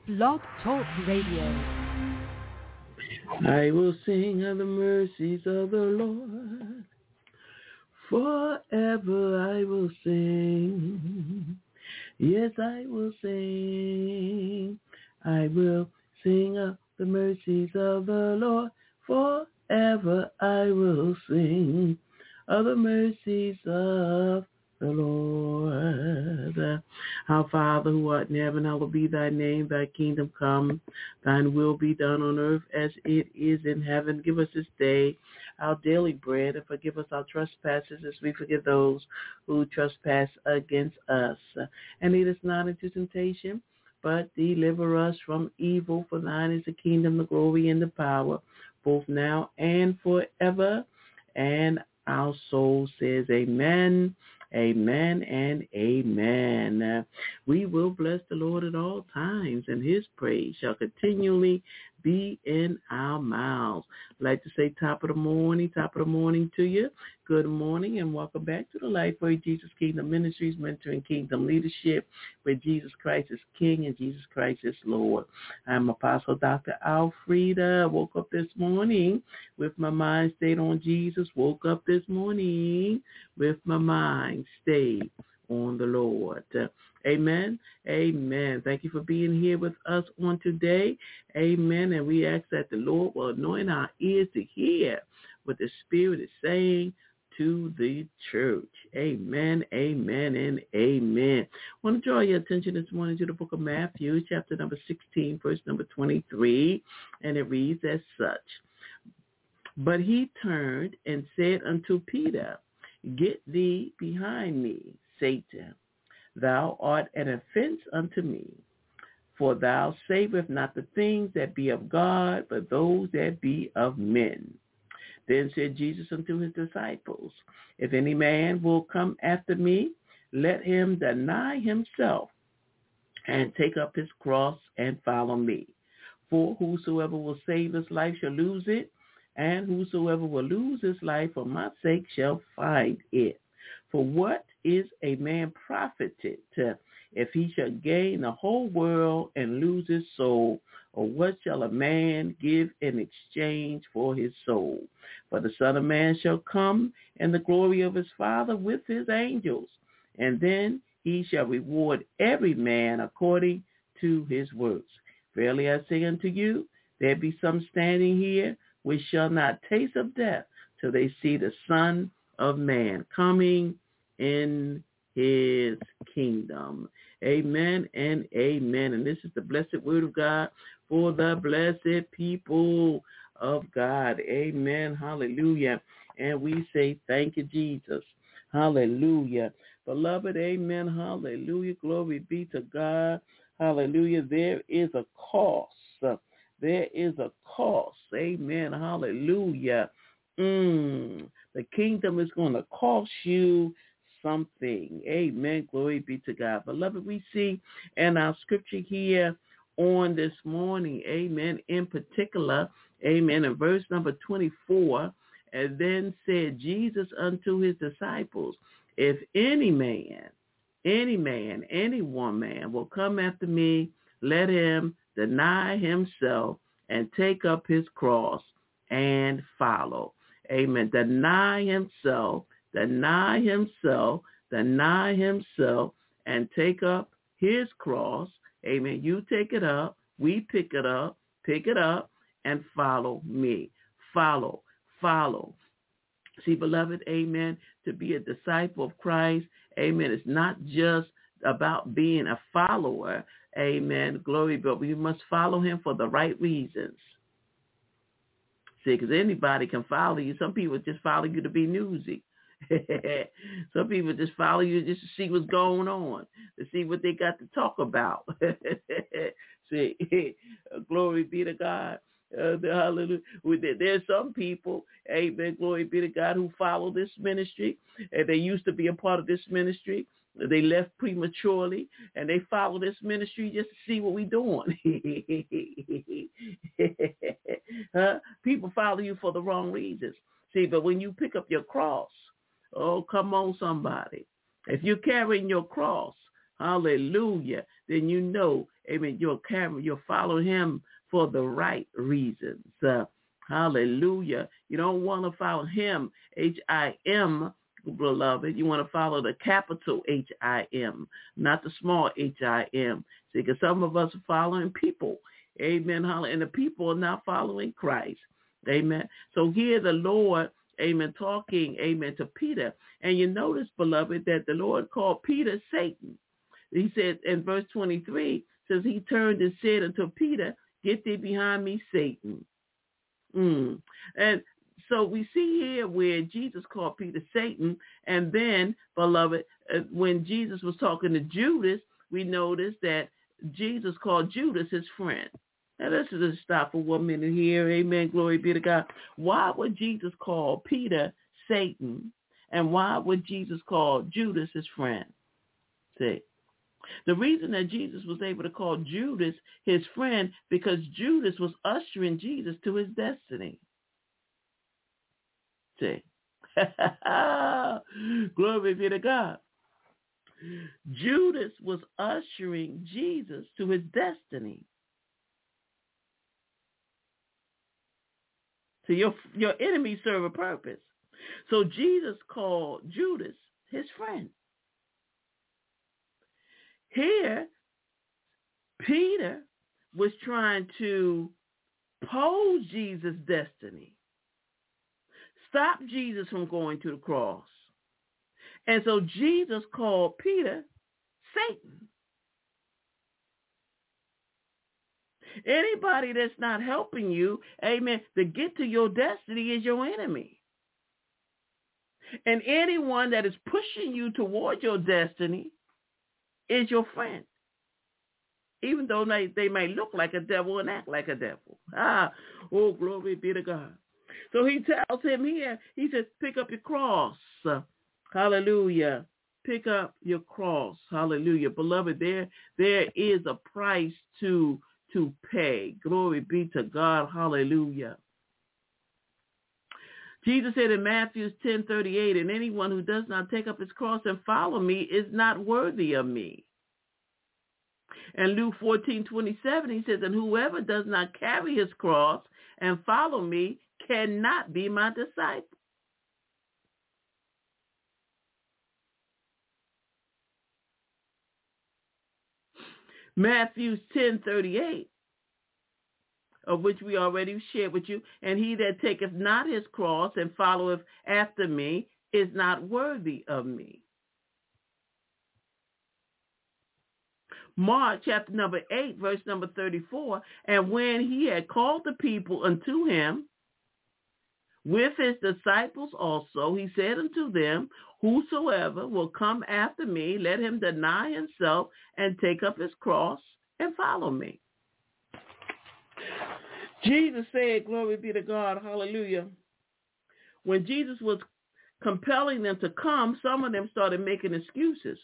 Blog Talk Radio. I will sing of the mercies of the Lord. Forever I will sing. Yes, I will sing. I will sing of the mercies of the Lord. Forever I will sing of the mercies of the Lord. Our Father who art in heaven, hallowed be thy name. Thy kingdom come. Thine will be done on earth as it is in heaven. Give us this day our daily bread, and forgive us our trespasses as we forgive those who trespass against us. And lead us not into temptation, but deliver us from evil. For thine is the kingdom, the glory, and the power, both now and forever. And our soul says amen, amen, and amen. We will bless the Lord at all times, and his praise shall continually be in our mouths. I'd like to say top of the morning to you. Good morning and welcome back to the Lifeway Jesus Kingdom Ministries, mentoring kingdom leadership, where Jesus Christ is King and Jesus Christ is Lord. I'm Apostle Dr. Alfreda. Woke up this morning with my mind stayed on Jesus. Woke up this morning with my mind stayed on the Lord. Amen. Amen. Thank you for being here with us on today. Amen. And we ask that the Lord will anoint our ears to hear what the Spirit is saying to the church. Amen, amen, and amen. I want to draw your attention this morning to the book of Matthew, chapter number 16, verse number 23, and it reads as such. But he turned and said unto Peter, Get thee behind me, Satan. Thou art an offense unto me, for thou savest not the things that be of God, but those that be of men. Then said Jesus unto his disciples, If any man will come after me, let him deny himself and take up his cross and follow me. For whosoever will save his life shall lose it, and whosoever will lose his life for my sake shall find it. For what is a man profited if he shall gain the whole world and lose his soul? Or what shall a man give in exchange for his soul? For the Son of Man shall come in the glory of his Father with his angels, and then he shall reward every man according to his works. Verily I say unto you, there be some standing here which shall not taste of death till they see the Son of Man coming in his kingdom. Amen and amen. And this is the blessed word of God for the blessed people of God. Amen. Hallelujah. And we say thank you, Jesus. Hallelujah. Beloved, amen. Hallelujah. Glory be to God. Hallelujah. There is a cost. There is a cost. Amen. Hallelujah. The kingdom is going to cost you something. Amen. Glory be to God. Beloved, we see in our scripture here on this morning, amen, in particular, amen, in verse number 24, and then said Jesus unto his disciples, If any one will come after me, let him deny himself and take up his cross and follow. Amen. Deny himself, and take up his cross. Amen. You take it up, we pick it up, and follow me. Follow. See, beloved, amen, to be a disciple of Christ, amen, it's not just about being a follower, amen, glory, but we must follow him for the right reasons. See, because anybody can follow you. Some people just follow you to be newsy. Some people just follow you just to see what's going on, to see what they got to talk about. See, glory be to God. Hallelujah. There's some people, amen, glory be to God, who follow this ministry, and they used to be a part of this ministry. They left prematurely, and they follow this ministry just to see what we're doing. People follow you for the wrong reasons. See, but when you pick up your cross, oh, come on, somebody. If you're carrying your cross, hallelujah, then you know, amen, you're following him for the right reasons. Hallelujah. You don't want to follow him, H-I-M, beloved. You want to follow the capital H-I-M, not the small H-I-M. See, because some of us are following people. Amen. Hallelujah. And the people are not following Christ. Amen. So here the Lord, amen, talking, amen, to Peter. And you notice, beloved, that the Lord called Peter Satan. He said in verse 23, says he turned and said unto Peter, get thee behind me, Satan. And so we see here where Jesus called Peter Satan. And then, beloved, when Jesus was talking to Judas, we noticed that Jesus called Judas his friend. Now, let's just stop for 1 minute here. Amen. Glory be to God. Why would Jesus call Peter Satan? And why would Jesus call Judas his friend? See, the reason that Jesus was able to call Judas his friend, because Judas was ushering Jesus to his destiny. See, glory be to God. Judas was ushering Jesus to his destiny. So your enemies serve a purpose. So Jesus called Judas his friend. Here, Peter was trying to pose Jesus' destiny, stop Jesus from going to the cross. And so Jesus called Peter Satan. Anybody that's not helping you, amen, to get to your destiny is your enemy. And anyone that is pushing you toward your destiny is your friend. Even though they may look like a devil and act like a devil. Oh, glory be to God. So he tells him here, he says, pick up your cross. Hallelujah. Pick up your cross. Hallelujah. Beloved, there is a price to pay. Glory be to God. Hallelujah. Jesus said in Matthew 10:38, and anyone who does not take up his cross and follow me is not worthy of me. And Luke 14:27, he says, and whoever does not carry his cross and follow me cannot be my disciple. Matthew 10:38, of which we already shared with you, and he that taketh not his cross and followeth after me is not worthy of me. Mark chapter number 8, verse number 34, and when he had called the people unto him with his disciples also, he said unto them, whosoever will come after me, let him deny himself and take up his cross and follow me. Jesus said, glory be to God, hallelujah. When Jesus was compelling them to come, some of them started making excuses.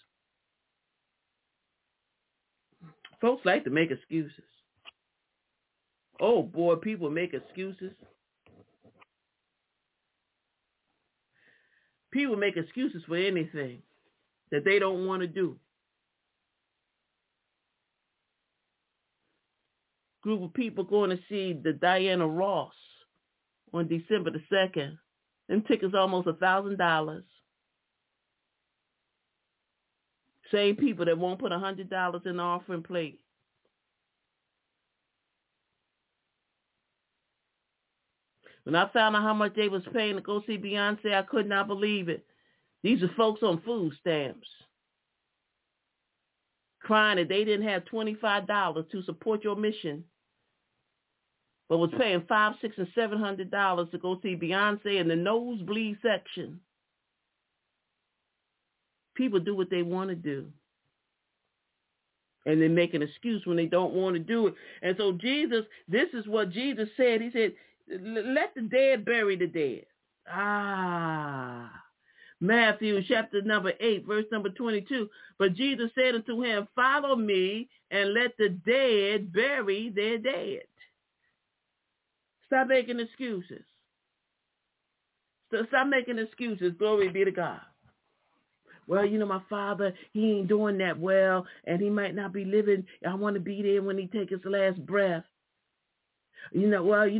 Folks like to make excuses. Oh, boy, people make excuses. People make excuses for anything that they don't want to do. Group of people going to see the Diana Ross on December the 2nd. Them tickets almost $1,000. Same people that won't put $100 in the offering plate. When I found out how much they was paying to go see Beyonce, I could not believe it. These are folks on food stamps, crying that they didn't have $25 to support your mission, but was paying $500, $600, and $700 to go see Beyonce in the nosebleed section. People do what they want to do, and they make an excuse when they don't want to do it. And so Jesus, this is what Jesus said. He said, let the dead bury the dead. Matthew chapter number 8, verse number 22. But Jesus said unto him, follow me and let the dead bury their dead. Stop making excuses. Stop making excuses. Glory be to God. well, my father, he ain't doing that well, and he might not be living. I want to be there when he take his last breath. When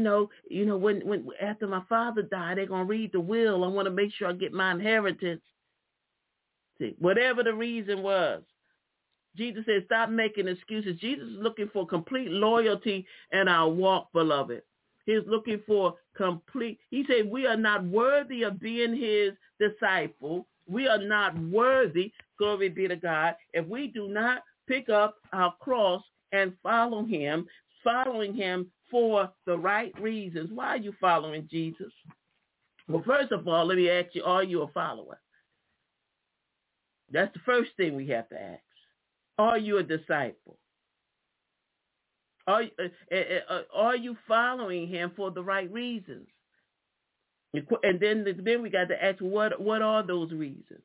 after my father died, they're going to read the will. I want to make sure I get my inheritance. See, whatever the reason was. Jesus said, stop making excuses. Jesus is looking for complete loyalty in our walk, beloved. He's looking for complete. He said, we are not worthy of being his disciple. We are not worthy, glory be to God, if we do not pick up our cross and follow him, following him for the right reasons. Why are you following Jesus? Well, first of all, let me ask you, are you a follower? That's the first thing we have to ask. Are you a disciple? Are you following him for the right reasons? And then we got to ask, what are those reasons?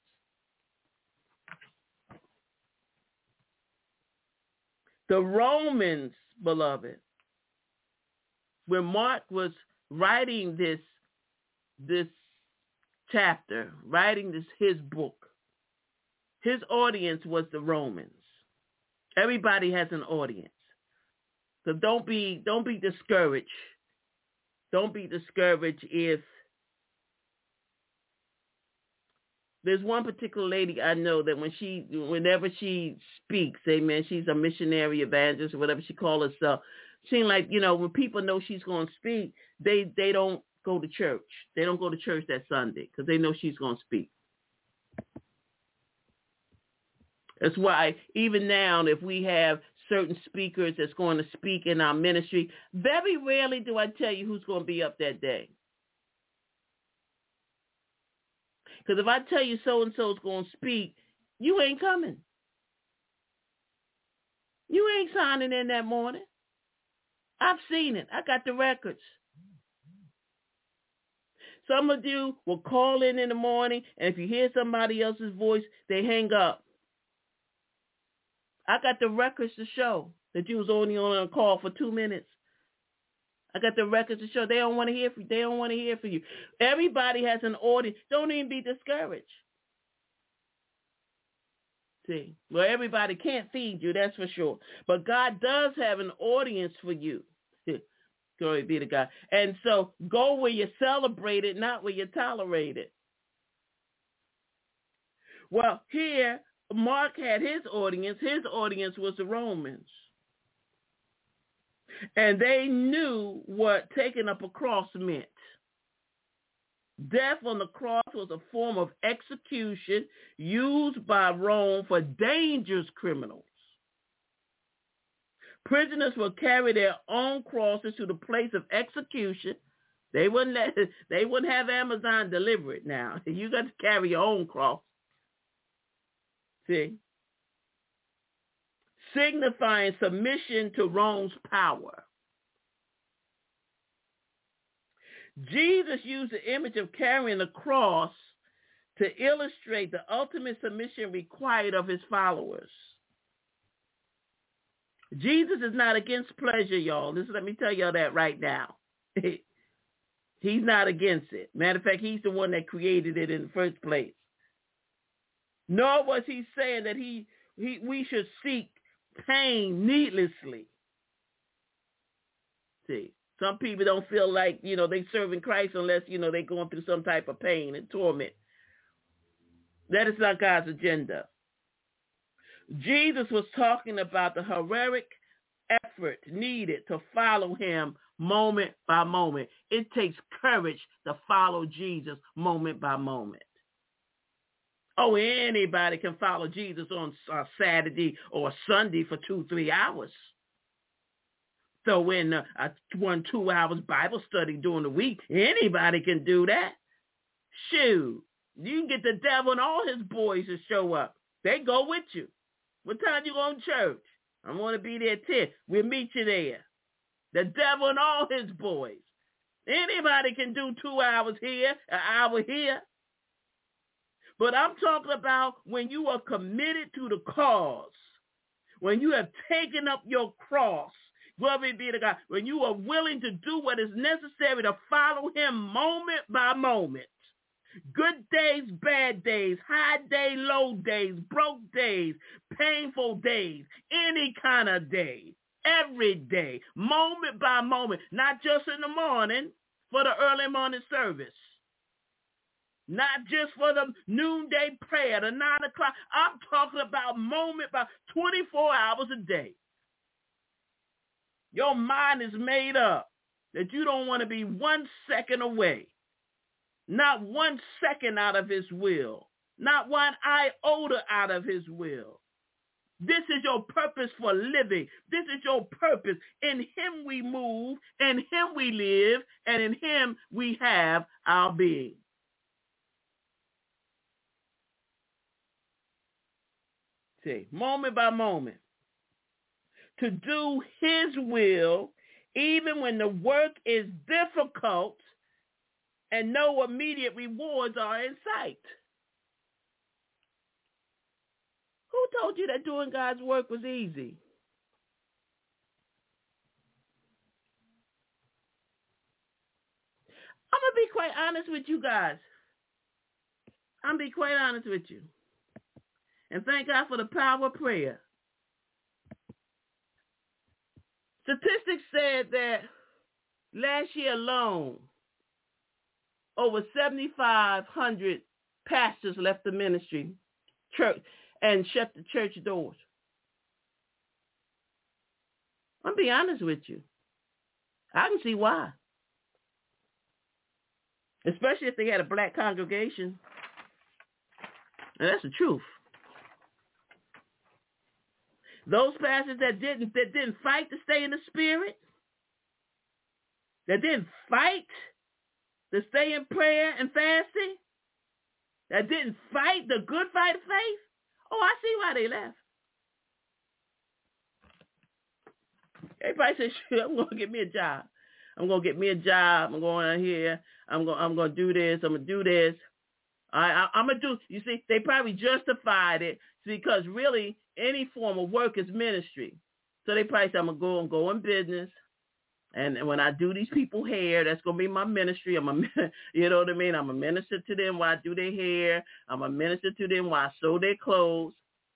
The Romans, beloved, when Mark was writing this chapter, writing his book, his audience was the Romans. Everybody has an audience. So don't be discouraged. Don't be discouraged if there's one particular lady I know that whenever she speaks, amen, she's a missionary evangelist or whatever she calls herself. Seems like, when people know she's going to speak, they don't go to church. They don't go to church that Sunday because they know she's going to speak. That's why even now, if we have certain speakers that's going to speak in our ministry, very rarely do I tell you who's going to be up that day. Because if I tell you so-and-so is going to speak, you ain't coming. You ain't signing in that morning. I've seen it. I got the records. Some of you will call in the morning, and if you hear somebody else's voice, they hang up. I got the records to show that you was only on a call for 2 minutes. I got the records to show they don't want to hear from you. They don't want to hear from you. Everybody has an audience. Don't even be discouraged. See, well, everybody can't feed you, that's for sure. But God does have an audience for you. Glory be to God. And so go where you're celebrated, not where you're tolerated. Well, here, Mark had his audience. His audience was the Romans. And they knew what taking up a cross meant. Death on the cross was a form of execution used by Rome for dangerous criminals. Prisoners would carry their own crosses to the place of execution. They wouldn't have Amazon deliver it now. You got to carry your own cross. See? Signifying submission to Rome's power. Jesus used the image of carrying the cross to illustrate the ultimate submission required of his followers. Jesus is not against pleasure, y'all. Let me tell y'all that right now. He's not against it. Matter of fact, he's the one that created it in the first place. Nor was he saying that we should seek pain needlessly. See, some people don't feel like, they serving Christ unless, they're going through some type of pain and torment. That is not God's agenda. Jesus was talking about the heroic effort needed to follow him moment by moment. It takes courage to follow Jesus moment by moment. Oh, anybody can follow Jesus on a Saturday or a Sunday for 2-3 hours. Throw in 1-2 hours Bible study during the week. Anybody can do that. Shoot, you can get the devil and all his boys to show up. They go with you. What time you going to church? I'm going to be there at 10. We'll meet you there. The devil and all his boys. Anybody can do 2 hours here, an hour here. But I'm talking about when you are committed to the cause, when you have taken up your cross, glory be to God, when you are willing to do what is necessary to follow him moment by moment. Good days, bad days, high day, low days, broke days, painful days, any kind of day, every day, moment by moment, not just in the morning for the early morning service, not just for the noonday prayer, the 9 o'clock. I'm talking about moment by 24 hours a day. Your mind is made up that you don't want to be 1 second away. Not 1 second out of his will. Not 1 iota out of his will. This is your purpose for living. This is your purpose. In him we move, in him we live, and in him we have our being. See, moment by moment. To do his will, even when the work is difficult, and no immediate rewards are in sight. Who told you that doing God's work was easy? I'm going to be quite honest with you guys. I'm going to be quite honest with you. And thank God for the power of prayer. Statistics said that last year alone, over 7,500 pastors left the ministry church and shut the church doors. I'm be honest with you. I can see why. Especially if they had a black congregation. And that's the truth. Those pastors that didn't fight to stay in the spirit, that didn't fight to stay in prayer and fasting, that didn't fight the good fight of faith, oh, I see why they left. Everybody says, "Sure, I'm going to get me a job. I'm going to get me a job. I'm going out here. I'm going to do this. I'm going to do this. I'm going to do." You see, they probably justified it because really any form of work is ministry. So they probably said, I'm going to go in business. And when I do these people hair, that's going to be my ministry. You know what I mean? I'm a minister to them while I do their hair. I'm a minister to them while I sew their clothes.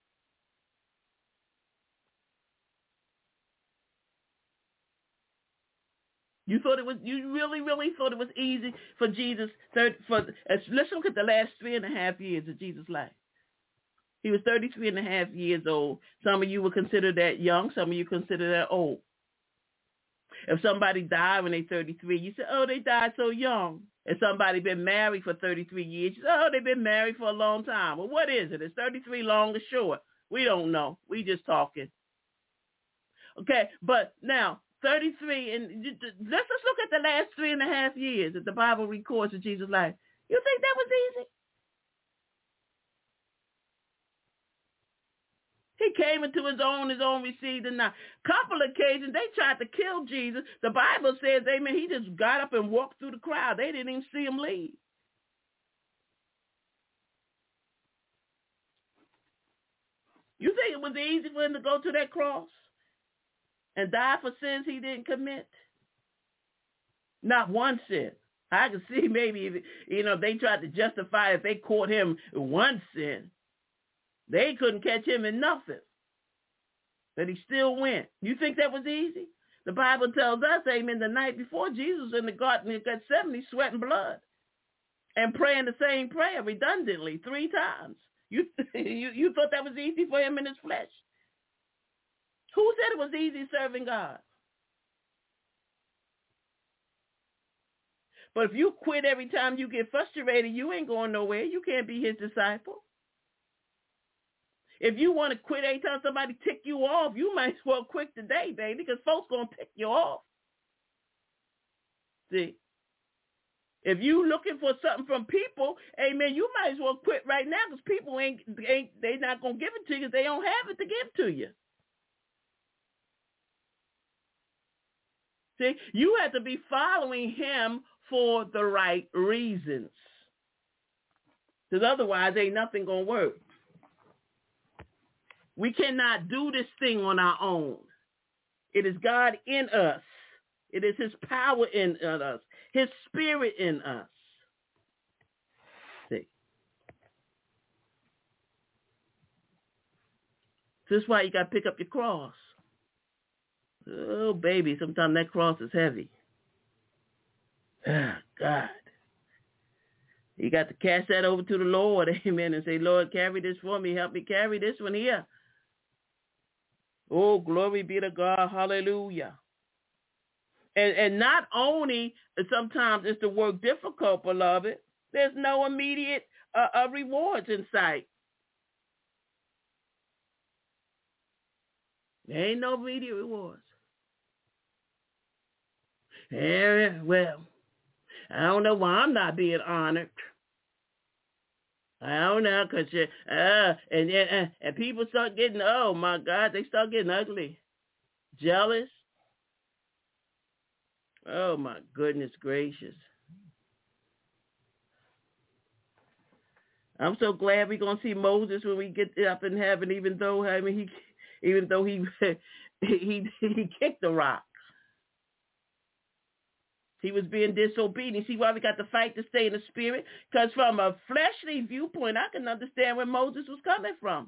You really thought it was easy for Jesus. Let's look at the last 3.5 years of Jesus' life. He was 33.5 years old. Some of you would consider that young. Some of you consider that old. If somebody died when they're 33, you say, oh, they died so young. If somebody been married for 33 years, you say, oh, they've been married for a long time. Well, what is it? Is 33 long or short? We don't know. We just talking. Okay, but now 33, and let's just look at the last 3.5 years that the Bible records of Jesus' life. You think that was easy? He came into his own received him not. Couple occasions, they tried to kill Jesus. The Bible says, amen, he just got up and walked through the crowd. They didn't even see him leave. You think it was easy for him to go to that cross and die for sins he didn't commit? Not one sin. I can see maybe, if they tried to justify if they caught him one sin. They couldn't catch him in nothing. But he still went. You think that was easy? The Bible tells us, amen, the night before Jesus in the garden at Gethsemane, sweating blood and praying the same prayer redundantly 3 times. You thought that was easy for him in his flesh? Who said it was easy serving God? But if you quit every time you get frustrated, you ain't going nowhere. You can't be his disciple. If you want to quit every time somebody tick you off, you might as well quit today, baby, because folks going to tick you off. See? If you looking for something from people, amen, you might as well quit right now because people they not going to give it to you because they don't have it to give to you. See? You have to be following him for the right reasons. Because otherwise, ain't nothing going to work. We cannot do this thing on our own. It is God in us. It is his power in us, his spirit in us. So that's why you got to pick up your cross. Oh, baby, sometimes that cross is heavy. Ah, God. You got to cast that over to the Lord, amen, and say, Lord, carry this for me. Help me carry this one here. Oh, glory be to God. Hallelujah. And not only sometimes is the work difficult, beloved, there's no immediate rewards in sight. There ain't no immediate rewards. Well, I don't know why I'm not being honored. I don't know, because and people start getting, oh, my God, they start getting ugly, jealous. Oh, my goodness gracious. I'm so glad we're going to see Moses when we get up in heaven, even though he he kicked the rock. He was being disobedient. See why we got to fight to stay in the spirit? Because from a fleshly viewpoint, I can understand where Moses was coming from.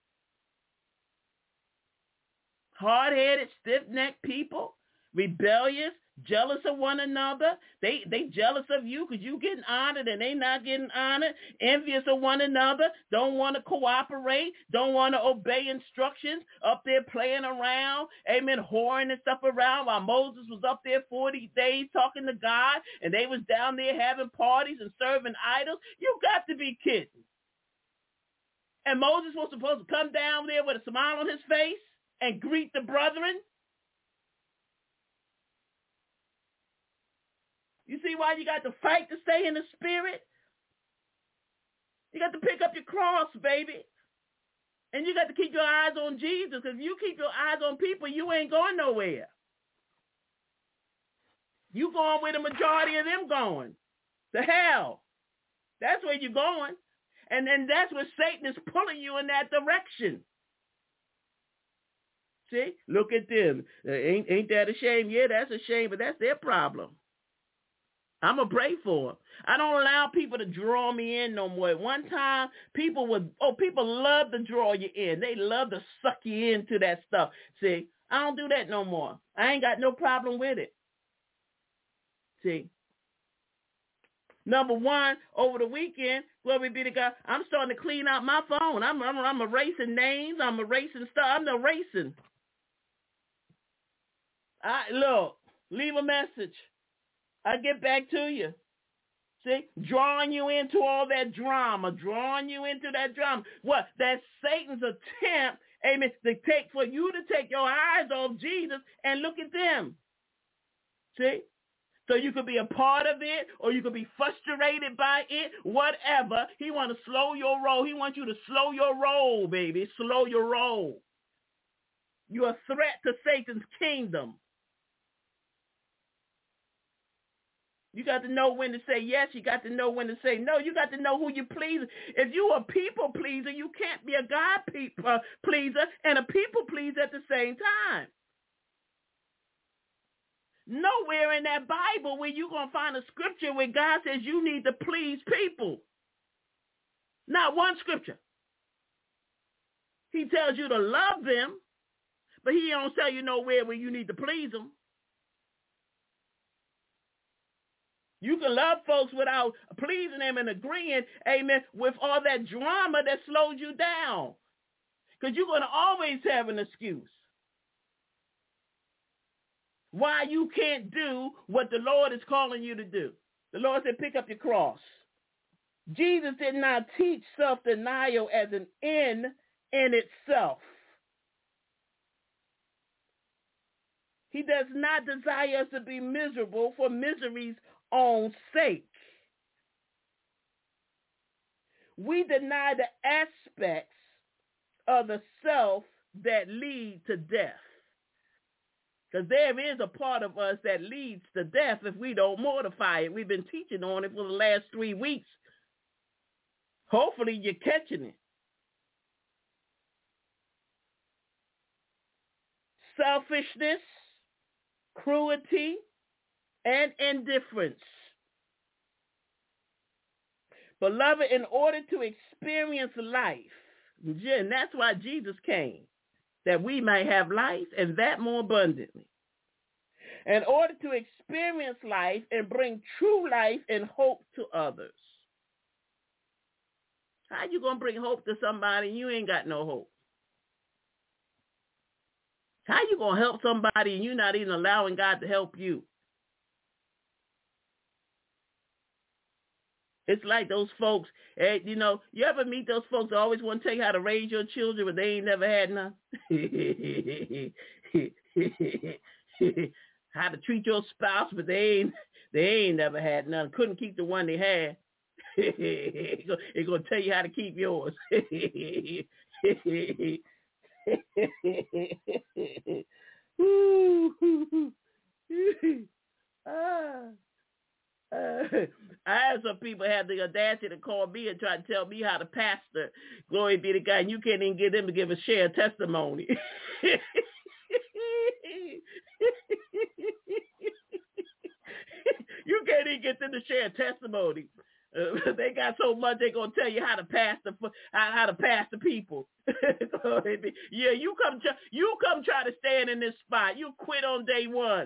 Hard-headed, stiff-necked people, rebellious, jealous of one another. They jealous of you because you getting honored and they not getting honored. Envious of one another. Don't want to cooperate. Don't want to obey instructions. Up there playing around. Amen. Whoring and stuff around while Moses was up there 40 days talking to God and they was down there having parties and serving idols. You got to be kidding. And Moses was supposed to come down there with a smile on his face and greet the brethren. You see why you got to fight to stay in the spirit? You got to pick up your cross, baby. And you got to keep your eyes on Jesus, because if you keep your eyes on people, you ain't going nowhere. You going where the majority of them going. To hell. That's where you're going. And then that's where Satan is pulling you in that direction. See? Look at them. Ain't that a shame? Yeah, that's a shame, but that's their problem. I'm going to pray for them. I don't allow people to draw me in no more. At one time, people love to draw you in. They love to suck you into that stuff. See, I don't do that no more. I ain't got no problem with it. See. Number one, over the weekend, glory be to God, I'm starting to clean out my phone. I'm erasing names. I'm erasing stuff. I'm erasing. Look, leave a message. I get back to you. See, drawing you into all that drama, What? That's Satan's attempt, amen, for you to take your eyes off Jesus and look at them. See? So you could be a part of it, or you could be frustrated by it, whatever. He wants to slow your roll. He wants you to slow your roll, baby. Slow your roll. You're a threat to Satan's kingdom. You got to know when to say yes. You got to know when to say no. You got to know who you please. If you are a people pleaser, you can't be a God pleaser and a people pleaser at the same time. Nowhere in that Bible where you're going to find a scripture where God says you need to please people. Not one scripture. He tells you to love them, but he don't tell you nowhere where you need to please them. You can love folks without pleasing them and agreeing, amen, with all that drama that slows you down. Because you're going to always have an excuse why you can't do what the Lord is calling you to do. The Lord said, pick up your cross. Jesus did not teach self-denial as an end in itself. He does not desire us to be miserable for misery's own sake. We deny the aspects of the self that lead to death. Because there is a part of us that leads to death if we don't mortify it. We've been teaching on it for the last 3 weeks. Hopefully you're catching it. Selfishness, cruelty, and indifference. Beloved, in order to experience life, and that's why Jesus came. that we might have life and that more abundantly. In order to experience life and bring true life and hope to others. How you going to bring hope to somebody and you ain't got no hope? How you going to help somebody and you're not even allowing God to help you? It's like those folks, you know, you ever meet those folks that always want to tell you how to raise your children, but they ain't never had none? How to treat your spouse, but they ain't never had none. Couldn't keep the one they had. It's going to tell you how to keep yours. I had some people have the audacity to call me and try to tell me how to pastor. Glory be to God. And you can't even get them to give a share testimony. You can't even get them to share testimony. They got so much they're gonna tell you how to pastor people. Yeah, you come try to stand in this spot. You quit on day one.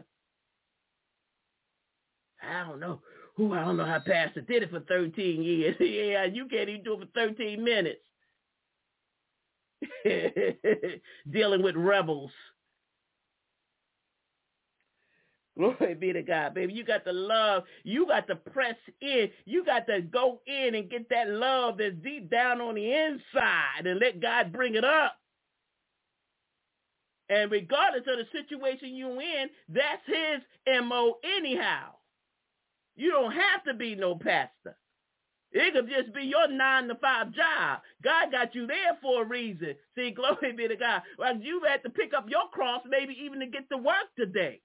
I don't know how pastor did it for 13 years. Yeah, you can't even do it for 13 minutes. Dealing with rebels. Glory be to God, baby. You got to love. You got to press in. You got to go in and get that love that's deep down on the inside and let God bring it up. And regardless of the situation you're in, that's his MO anyhow. You don't have to be no pastor. It could just be your 9-to-5 job. God got you there for a reason. See, glory be to God. Like you had to pick up your cross maybe even to get to work today.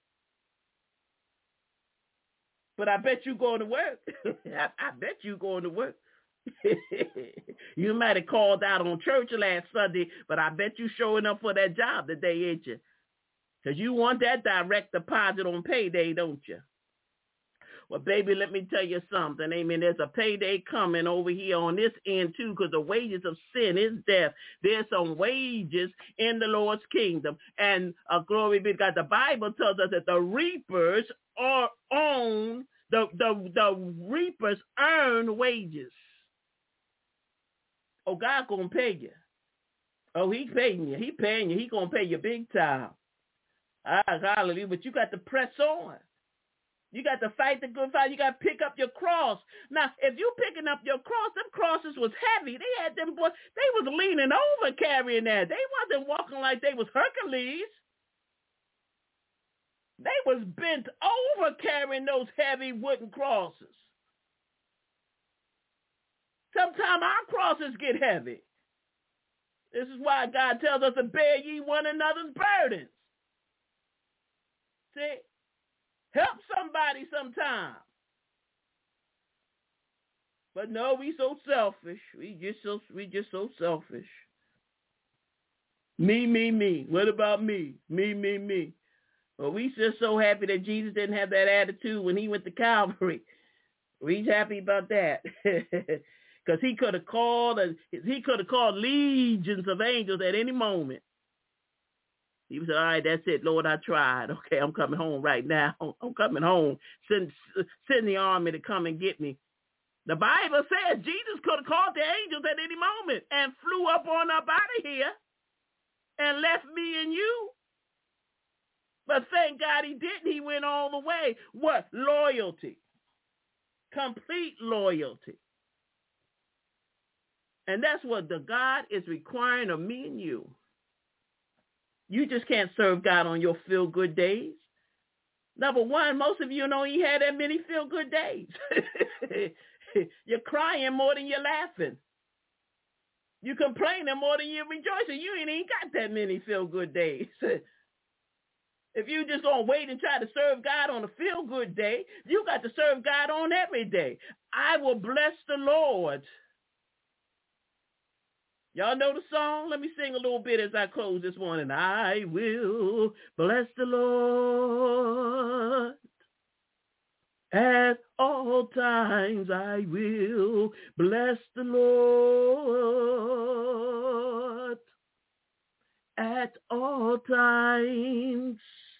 But I bet you going to work. I bet you going to work. You might have called out on church last Sunday, but I bet you showing up for that job today, ain't you? Because you want that direct deposit on payday, don't you? Well, baby, let me tell you something. Amen. There's a payday coming over here on this end, too, because the wages of sin is death. There's some wages in the Lord's kingdom. And glory be to God. The Bible tells us that the reapers are on, the reapers earn wages. Oh, God going to pay you. Oh, he's paying you. He paying you. He going to pay you big time. Hallelujah. But you got to press on. You got to fight the good fight. You got to pick up your cross. Now, if you picking up your cross, them crosses was heavy. They had them boys. They was leaning over carrying that. They wasn't walking like they was Hercules. They was bent over carrying those heavy wooden crosses. Sometimes our crosses get heavy. This is why God tells us to bear ye one another's burdens. See? Help somebody sometime. But no, we so selfish. We just so selfish. Me. What about me? Me. Well, we just so happy that Jesus didn't have that attitude when he went to Calvary. We's happy about that. Because he could have called legions of angels at any moment. He was, all right, that's it, Lord, I tried. Okay, I'm coming home right now. I'm coming home. Send the army to come and get me. The Bible says Jesus could have called the angels at any moment and flew up out of here and left me and you. But thank God he didn't. He went all the way. What? Loyalty. Complete loyalty. And that's what the God is requiring of me and you. You just can't serve God on your feel-good days. Number one, most of you don't even have that many feel-good days. You're crying more than you're laughing. You're complaining more than you're rejoicing. You ain't even got that many feel-good days. If you just gonna wait and try to serve God on a feel-good day, you got to serve God on every day. I will bless the Lord. Y'all know the song? Let me sing a little bit as I close this morning. I will bless the Lord. At all times I will bless the Lord. At At all times,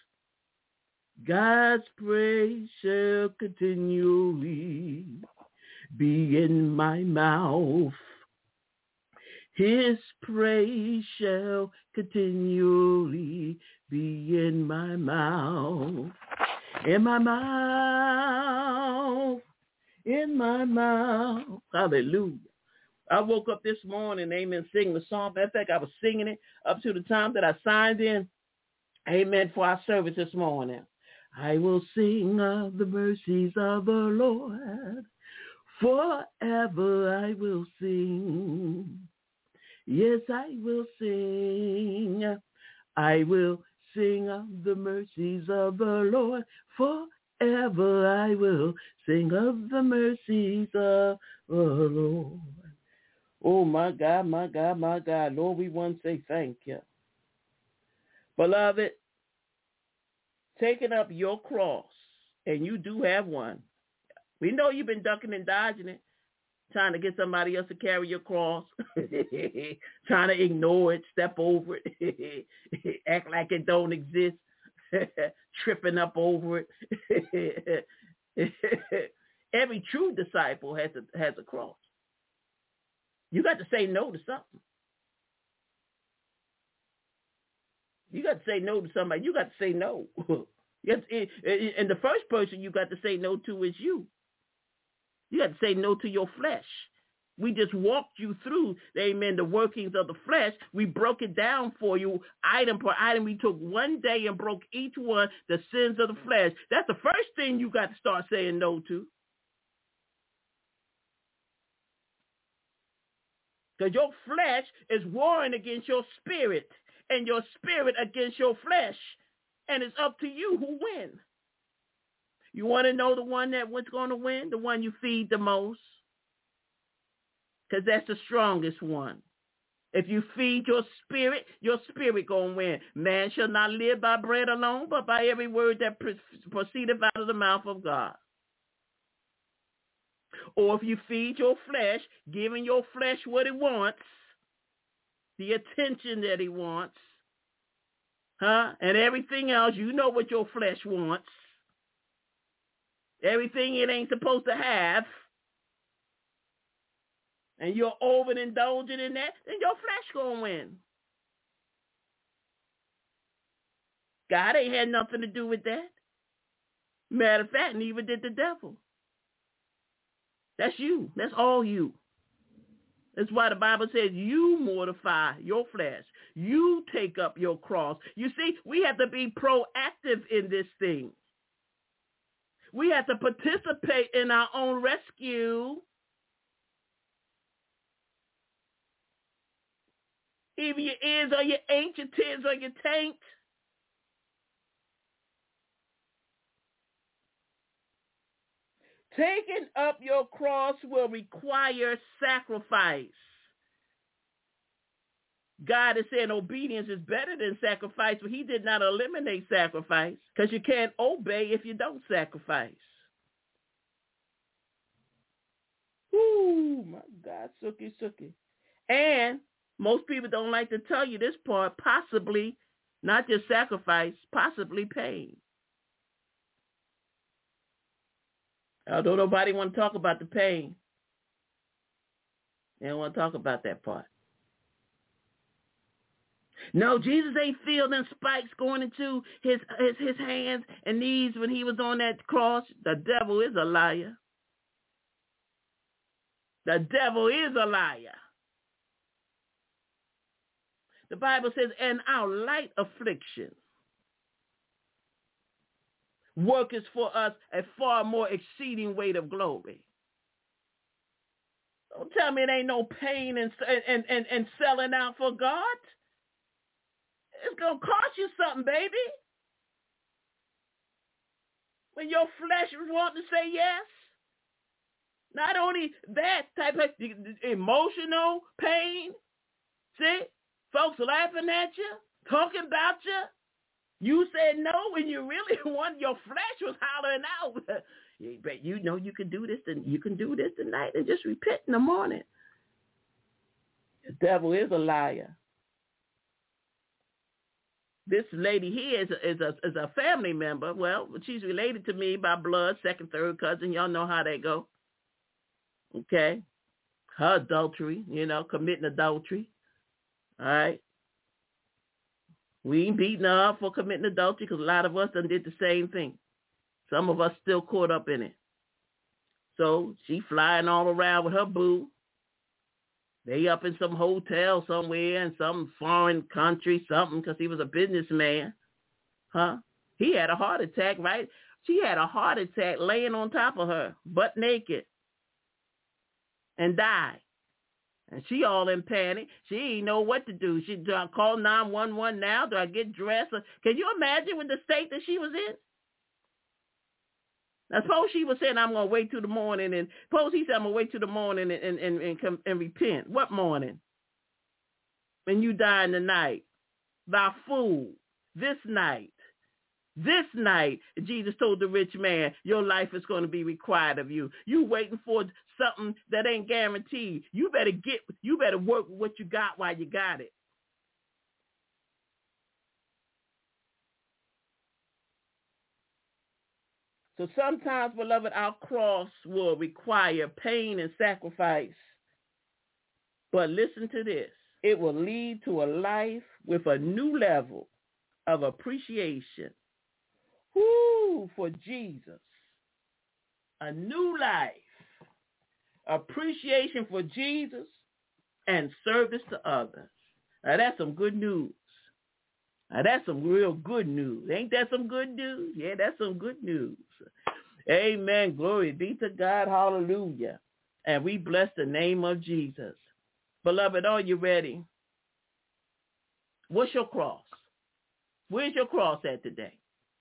God's praise shall continually be in my mouth. His praise shall continually be in my mouth. In my mouth. In my mouth. Hallelujah. I woke up this morning, amen, singing the song. In fact, I was singing it up to the time that I signed in, amen, for our service this morning. I will sing of the mercies of the Lord. Forever I will sing. Yes, I will sing. I will sing of the mercies of the Lord. Forever I will sing of the mercies of the Lord. Oh, my God, my God, my God. Lord, we want to say thank you. Beloved, taking up your cross, and you do have one. We know you've been ducking and dodging it, trying to get somebody else to carry your cross, trying to ignore it, step over it, act like it don't exist, tripping up over it. Every true disciple has a cross. You got to say no to something. You got to say no to somebody. You got to say no. And the first person you got to say no to is you. You got to say no to your flesh. We just walked you through, amen, the workings of the flesh. We broke it down for you item per item. We took one day and broke each one, the sins of the flesh. That's the first thing you got to start saying no to. Because your flesh is warring against your spirit and your spirit against your flesh. And it's up to you who wins. You want to know the one that was going to win? The one you feed the most? Because that's the strongest one. If you feed your spirit going to win. Man shall not live by bread alone, but by every word that proceedeth out of the mouth of God. Or if you feed your flesh, giving your flesh what it wants, the attention that it wants, and everything else, you know what your flesh wants. Everything it ain't supposed to have, and you're overindulging in that, then your flesh gonna win. God ain't had nothing to do with that. Matter of fact, neither did the devil. That's you. That's all you. That's why the Bible says you mortify your flesh. You take up your cross. You see, we have to be proactive in this thing. We have to participate in our own rescue. Either your ears or your ain't, your tears or your taint. Taking up your cross will require sacrifice. God is saying obedience is better than sacrifice, but he did not eliminate sacrifice because you can't obey if you don't sacrifice. Ooh, my God, sookie, sookie. And most people don't like to tell you this part, possibly, not just sacrifice, possibly pain. Although nobody want to talk about the pain. They don't want to talk about that part. No, Jesus ain't feel them spikes going into his hands and knees when he was on that cross. The devil is a liar. The devil is a liar. The Bible says, and our light affliction worketh for us a far more exceeding weight of glory. Don't tell me it ain't no pain and selling out for God. It's going to cost you something, baby. When your flesh wants to say yes. Not only that type of emotional pain. See? Folks laughing at you, talking about you. You said no when you really want. Your flesh was hollering out. But you know you can do this and you can do this tonight and just repent in the morning. The devil is a liar. this lady here is a family member. Well, she's related to me by blood, second, third cousin. Y'all know how they go. Okay. Her adultery, committing adultery. All right. We ain't beating her up for committing adultery because a lot of us done did the same thing. Some of us still caught up in it. So she flying all around with her boo. They up in some hotel somewhere in some foreign country, something, because he was a businessman. Huh? He had a heart attack, right? She had a heart attack laying on top of her, butt naked, and died. And she all in panic. She ain't know what to do. She call 911 now. Do I get dressed? Can you imagine with the state that she was in? Now, suppose she was saying, I'm going to wait till the morning, and suppose he said, I'm going to wait till the morning and repent. What morning? When you die in the night. Thou fool, this night, Jesus told the rich man, your life is going to be required of you. You waiting for something that ain't guaranteed. You better work with what you got while you got it. So sometimes, beloved, our cross will require pain and sacrifice. But listen to this. It will lead to a life with a new level of appreciation. For Jesus. A new life. Appreciation for Jesus and service to others. Now that's some good news. Now that's some real good news. Ain't that some good news? Yeah, that's some good news. Amen. Glory be to God. Hallelujah. And we bless the name of Jesus. Beloved, are you ready? What's your cross? Where's your cross at today?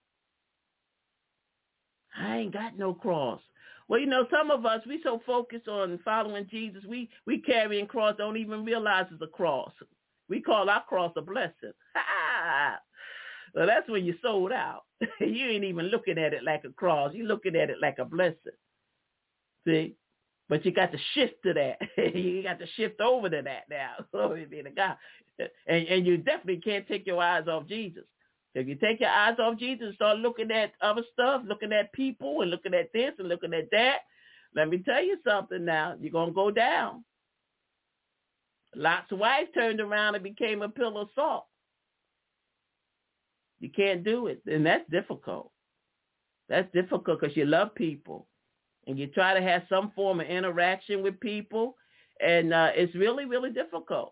I ain't got no cross. Well, some of us, we so focused on following Jesus, we carrying cross, don't even realize it's a cross. We call our cross a blessing. Well, that's when you sold out. You ain't even looking at it like a cross. You're looking at it like a blessing. See? But you got to shift to that. You got to shift over to that now. Glory be to God. And you definitely can't take your eyes off Jesus. If you take your eyes off Jesus and start looking at other stuff, looking at people and looking at this and looking at that, let me tell you something now. You're going to go down. Lot's wife turned around and became a pillar of salt. You can't do it. And that's difficult. That's difficult because you love people. And you try to have some form of interaction with people. And it's really, really difficult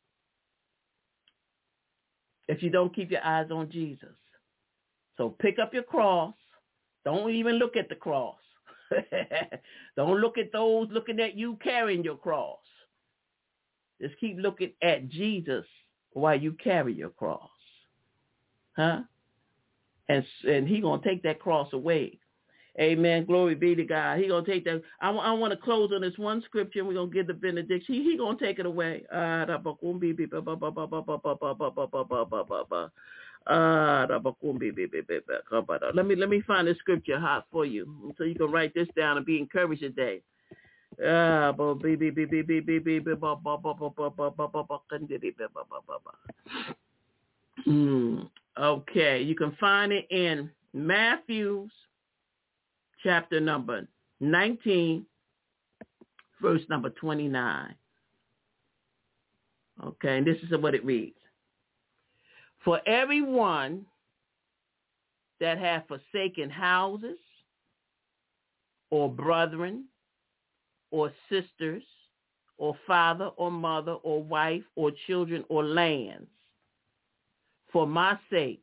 if you don't keep your eyes on Jesus. So pick up your cross. Don't even look at the cross. Don't look at those looking at you carrying your cross. Just keep looking at Jesus while you carry your cross. Huh? And he going to take that cross away. Amen. Glory be to God. He going to take that. I want to close on this one scripture, and we're going to give the benediction. He going to take it away. Let me find this scripture hot for you so you can write this down and be encouraged today. Okay, you can find it in Matthew's chapter number 19, verse number 29. Okay, and this is what it reads. For everyone that hath forsaken houses, or brethren, or sisters, or father, or mother, or wife, or children, or lands, for my sake,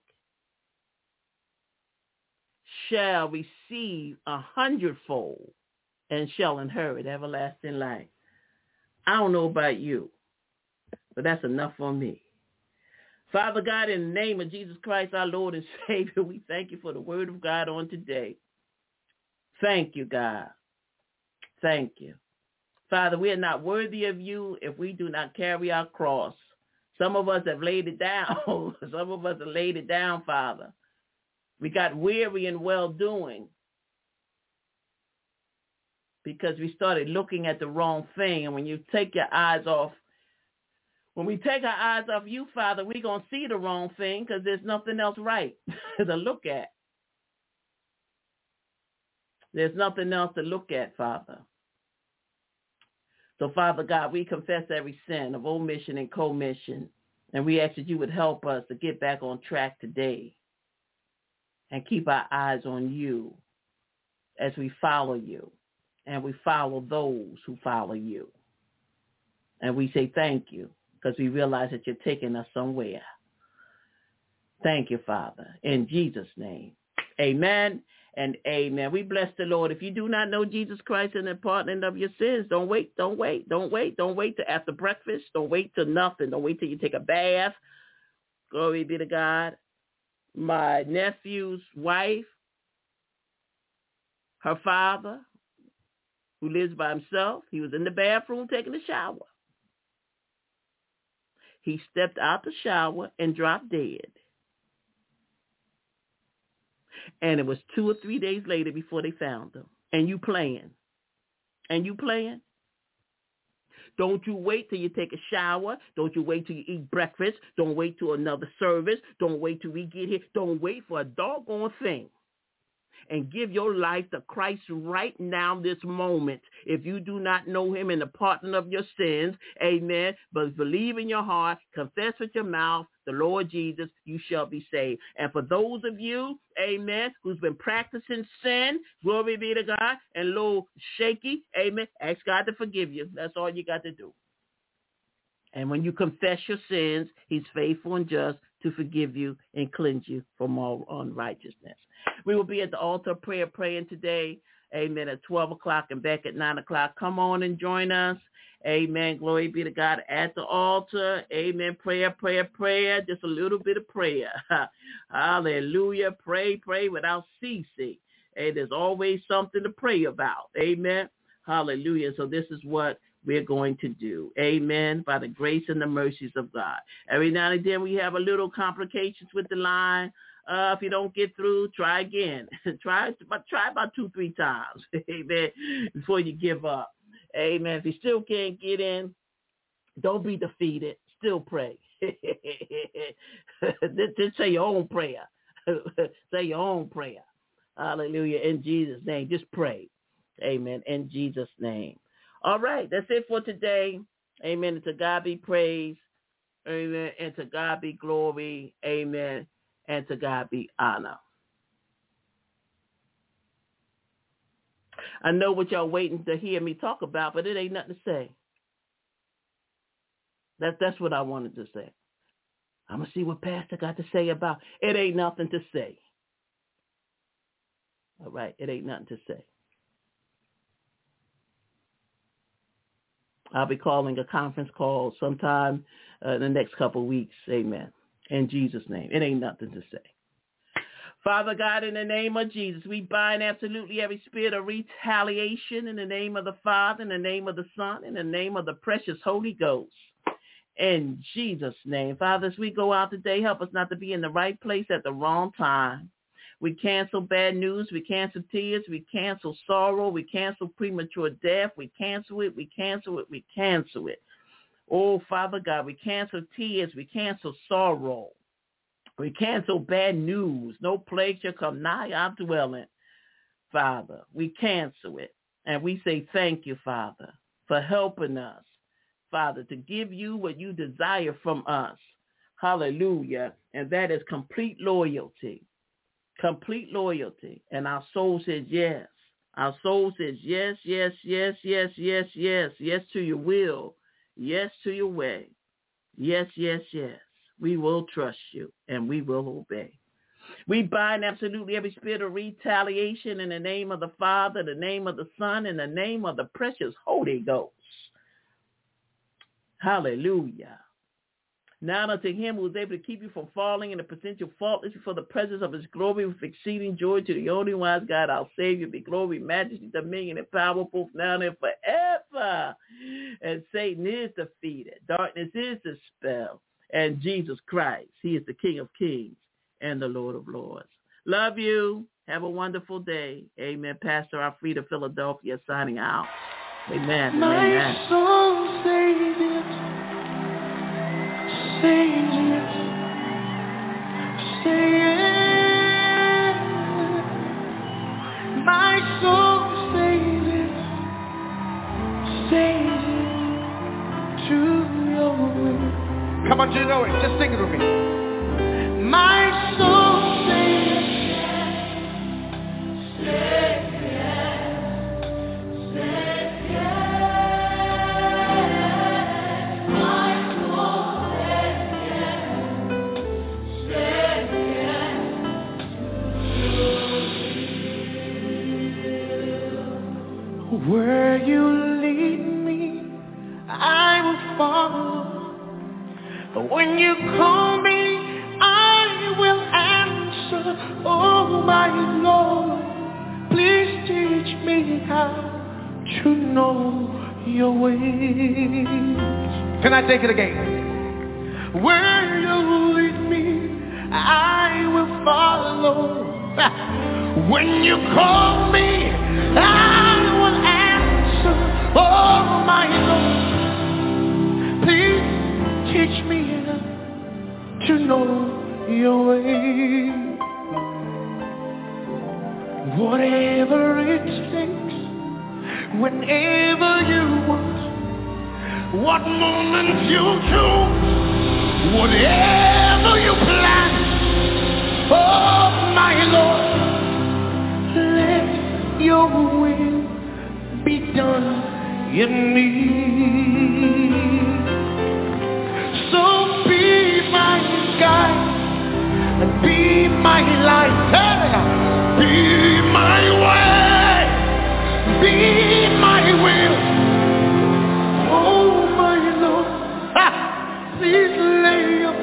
shall receive 100-fold and shall inherit everlasting life. I don't know about you, but that's enough for me. Father God, in the name of Jesus Christ, our Lord and Savior, we thank you for the word of God on today. Thank you, God. Thank you. Father, we are not worthy of you if we do not carry our cross. Some of us have laid it down. Some of us have laid it down, Father. We got weary in well-doing because we started looking at the wrong thing. And when you take your eyes off When we take our eyes off you, Father, we're going to see the wrong thing because there's nothing else right to look at. There's nothing else to look at, Father. So, Father God, we confess every sin of omission and commission, and we ask that you would help us to get back on track today and keep our eyes on you as we follow you, and we follow those who follow you. And we say thank you because we realize that you're taking us somewhere. Thank you, Father, in Jesus' name. Amen and amen. We bless the Lord. If you do not know Jesus Christ and the pardoning of your sins, don't wait till after breakfast. Don't wait till nothing. Don't wait till you take a bath. Glory be to God. My nephew's wife, her father, who lives by himself, he was in the bathroom taking a shower. He stepped out the shower and dropped dead. And it was 2 or 3 days later before they found him. And you playing. Don't you wait till you take a shower. Don't you wait till you eat breakfast. Don't wait till another service. Don't wait till we get here. Don't wait for a doggone thing. And give your life to Christ right now, this moment. If you do not know him in the pardon of your sins, amen, but believe in your heart, confess with your mouth the Lord Jesus, you shall be saved. And for those of you, amen, who's been practicing sin, glory be to God, and a little shaky, amen, ask God to forgive you. That's all you got to do. And when you confess your sins, he's faithful and just to forgive you and cleanse you from all unrighteousness. We will be at the altar of prayer praying today, amen, at 12 o'clock and back at 9 o'clock. Come on and join us. Amen. Glory be to God at the altar. Amen. Prayer. Just a little bit of prayer. Hallelujah. Pray without ceasing. Hey, there's always something to pray about. Amen. Hallelujah. So this is what we're going to do. Amen. By the grace and the mercies of God. Every now and then we have a little complications with the line. If you don't get through, try again. try about 2-3 times. Amen. Before you give up. Amen. If you still can't get in, don't be defeated. Still pray. Just say your own prayer. Say your own prayer. Hallelujah. In Jesus' name. Just pray. Amen. In Jesus' name. All right. That's it for today. Amen. And to God be praised. Amen. And to God be glory. Amen. And to God be honor. I know what y'all waiting to hear me talk about, but it ain't nothing to say. That's what I wanted to say. I'm going to see what Pastor got to say about it. Ain't nothing to say. All right. It ain't nothing to say. I'll be calling a conference call sometime in the next couple of weeks. Amen. In Jesus' name. It ain't nothing to say. Father God, in the name of Jesus, we bind absolutely every spirit of retaliation in the name of the Father, in the name of the Son, in the name of the precious Holy Ghost. In Jesus' name. Father, as we go out today, help us not to be in the right place at the wrong time. We cancel bad news. We cancel tears. We cancel sorrow. We cancel premature death. We cancel it. We cancel it. We cancel it. Oh, Father God, we cancel tears. We cancel sorrow. We cancel bad news. No plague shall come nigh our dwelling, Father. We cancel it. And we say thank you, Father, for helping us, Father, to give you what you desire from us. Hallelujah. And that is complete loyalty. Complete loyalty. And our soul says yes. Our soul says yes, yes, yes, yes, yes, yes. Yes to your will. Yes to your way. Yes, yes, yes. We will trust you and we will obey. We bind absolutely every spirit of retaliation in the name of the Father, the name of the Son, in the name of the precious Holy Ghost. Hallelujah. Now unto him who is able to keep you from falling and to present you faultless before the presence of his glory with exceeding joy, to the only wise God, our Savior, be glory, majesty, dominion, and power, both now and forever. And Satan is defeated. Darkness is dispelled. And Jesus Christ, he is the King of kings and the Lord of lords. Love you. Have a wonderful day. Amen. Pastor Alfreda, Philadelphia, signing out. Amen. My amen. soul Savior, Come on, do you know it? Just sing it with me. My soul says yes, says yes, says yes. My soul says yes, says yes. Where you lead me, I will follow. When you call me, I will answer. Oh my Lord, please teach me how to know your ways. Can I take it again? Where you lead me, I will follow. When you call me, I will answer. Oh my Lord, please teach me to know your way. Whatever it takes, whenever you want, what moment you choose, whatever you plan. Oh my Lord, let your will be done in me. So be my guide and be my light, be my way, be my will. Oh my Lord, please lay your...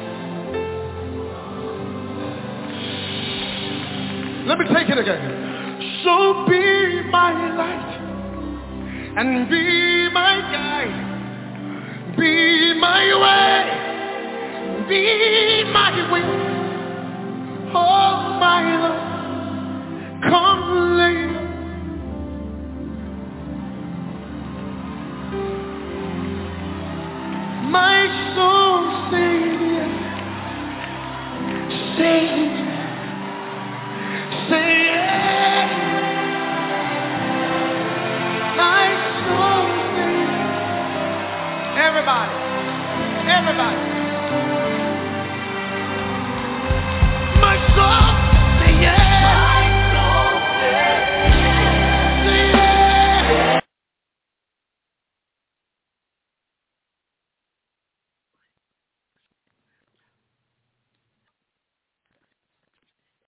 Let me take it again. So be my light and be my guide, be my way, be my will. Oh my